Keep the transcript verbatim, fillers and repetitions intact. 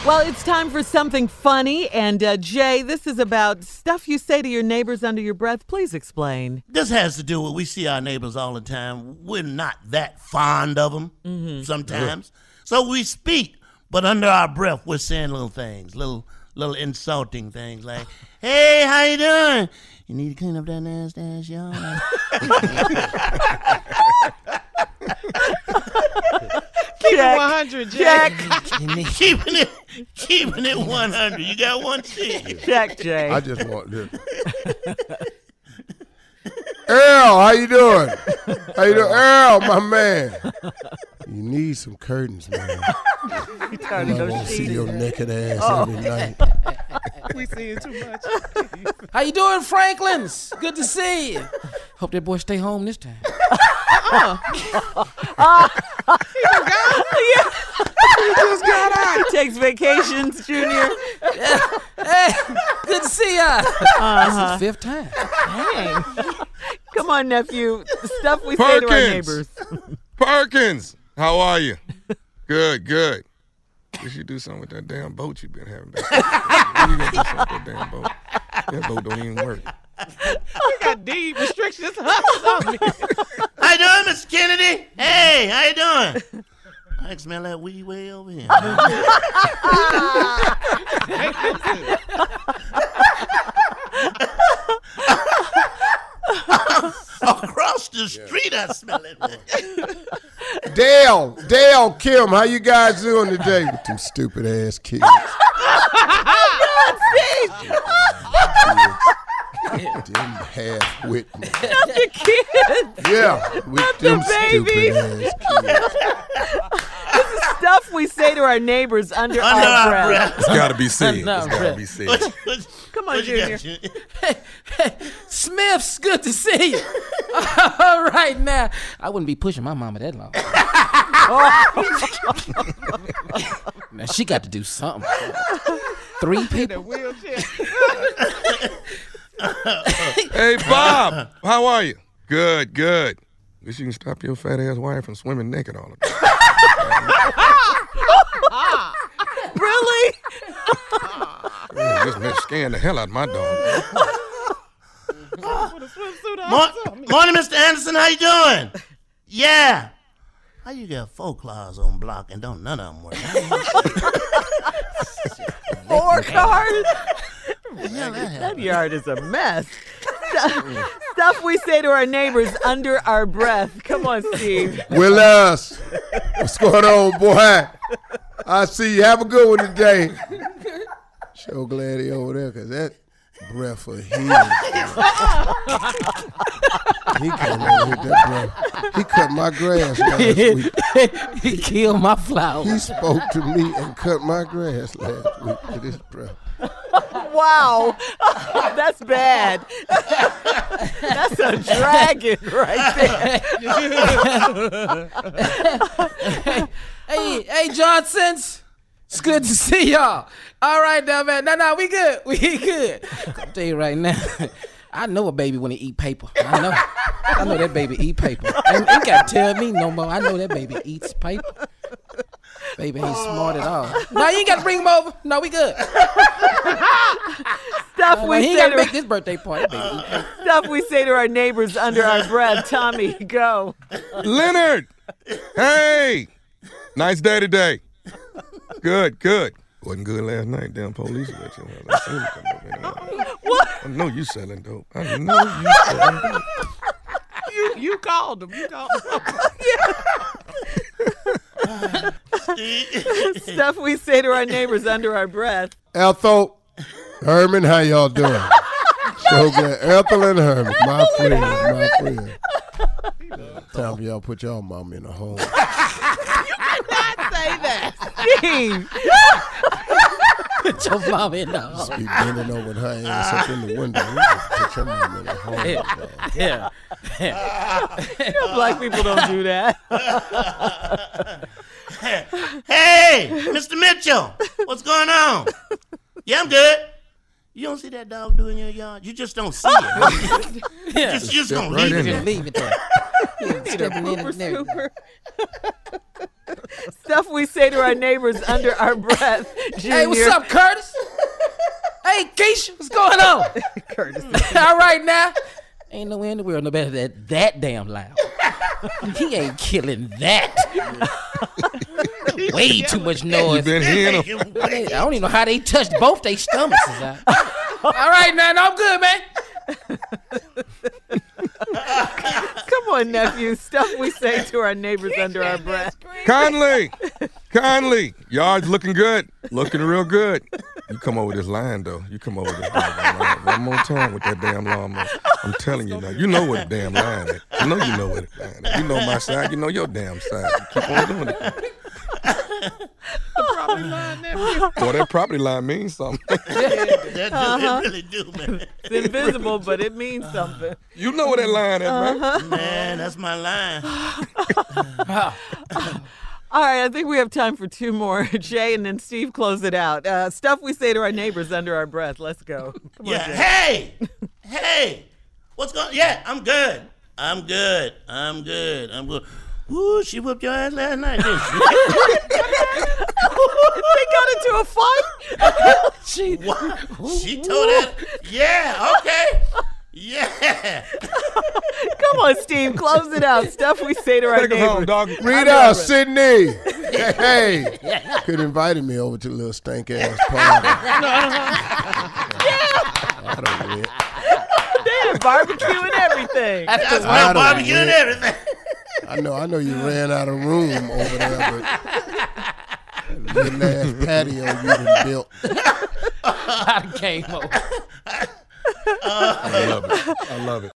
Well, it's time for something funny. And, uh, Jay, this is about stuff you say to your neighbors under your breath. Please explain. This has to do with we see our neighbors all the time. We're not that fond of them mm-hmm. sometimes. Yeah. So we speak, but under our breath, we're saying little things, little little insulting things like, hey, how you doing? You need to clean up that nasty ass yard. Keep it one hundred, Jack. keeping it, keeping it one hundred. You got one thing. Check, Jay. I just want this. Earl, how you doing? How you doing, Earl, my man? You need some curtains, man. You tired I want to see your naked ass oh. every night. We seeing too much. How you doing, Franklins? Good to see you. Hope that boy stay home this time. Uh-uh. uh, he just got yeah. He just got out. He takes vacations, Junior. Yeah. Hey, good to see ya. Uh-huh. This is the fifth time. Dang. Come on, nephew. Stuff we Perkins. say to our neighbors. Perkins, how are you? Good, good. You should do something with that damn boat you've been having back there. You gotta do something with that damn boat. That boat don't even work. You got deed restrictions on me. How you doing, Mister Kennedy? Hey, how you doing? I can smell that weed way over here. Across the street, I smell it. Dale, Dale, Kim, how you guys doing today with them stupid ass kids? God, Steve! Them half with me. Not the kids. Yeah, with Not them the baby. stupid ass kids. This is stuff we say to our neighbors under, under our, our breath. breath. It's gotta be said. It's No, gotta be said. What, what, Come on, Junior. Hey, hey, Smiths, good to see you. All right, now. I wouldn't be pushing my mama that long. Now, she got to do something. Three people. Hey, Bob, how are you? Good, good. Wish you can stop your fat ass wife from swimming naked all the time. Really? Yeah, this man scaring the hell out of my dog. Mor- Morning, Mister Anderson. How you doing? Yeah. How you got four claws on block and don't none of them work? Four cars? Yeah, that That yard is a mess. Stuff we say to our neighbors under our breath. Come on, Steve. Willis, what's going on, boy? I see you. Have a good one today. So glad he over there, because that breath of his. He came over with that breath. He cut my grass last week. He killed my flowers. He spoke to me and cut my grass last week with his breath. Wow. That's bad. That's a dragon right there. hey, hey, Johnsons. It's good to see y'all. All right, now, man. No, no, we good. We good. I'll tell you right now. I know a baby when he eat paper. I know. I know that baby eat paper. Ain't, ain't got to tell me no more. I know that baby eats paper. Baby ain't smart at all. No, you ain't got to bring him over. No, we good. Stuff no, we no, he say ain't got to to make this birthday party. Baby eat paper. Stuff we say to our neighbors under our breath. Tommy, go. Leonard, hey, nice day today. Good, good. Wasn't good last night. Damn police let you. I seen you come over here. What? I know you selling dope. I know you selling dope. You you called him. You called him. Stuff we say to our neighbors under our breath. Ethel, Herman, how y'all doing? So good. Ethel and Herman, my friends, my friends. Time for y'all put y'all mama in a home. You cannot say that. Steve. Put your mama in the Just home. be bending over with her ass up in the window. You put your mama in a home. Yeah. You know, black people don't do that. Hey, Mister Mitchell, what's going on? Yeah, I'm good. You don't see that dog do in your yard? You just don't see it. Yeah. Just, just gonna right leave in it. there. Leave it there. Yeah, stepping in and there. Super. Stuff we say to our neighbors under our breath. Junior. Hey, what's up, Curtis? Hey, Keisha, what's going on? Curtis? All right now. Ain't nowhere in the world no better than that damn loud. He ain't killing that. Way too much You noise. been hearing him. I don't even know how they touched both their stomachs. Is out. All right now, no, I'm good, man. Come on, nephew. Stuff we say to our neighbors under our breath. Conley, Conley, yard's looking good, looking real good. You come over this line though. You come over this line one more time with that damn lawnmower. I'm telling you now. You know what the damn line is. I know you know what the line is. You know my side. You know your damn side. You keep on doing it. Property line, nephew. Boy, that property line means something. That do, Uh-huh. It really do, man. It's invisible, but it means something. You know what that line is, Uh-huh. man. Man, that's my line. All right, I think we have time for two more. Jay and then Steve close it out. Uh, stuff we say to our neighbors under our breath. Let's go. Come on, Yeah. Jay. Hey, hey, what's going? Yeah, I'm good. I'm good. I'm good. I'm good. Ooh, she whooped your ass last night, didn't she? They got into a fight? She, What? She told that. Yeah. Okay. Yeah. Come on, Steve, close it out. Stuff we say to our Take us home, neighbors. dog. Rita, Sydney. Hey, hey. Could have invited me over to a little stank ass party. I don't win. They had barbecue and everything. That's I my don't barbecue and win. everything. I know, I know you ran out of room over there, but the last patio you done built. I came over. I love it. I love it.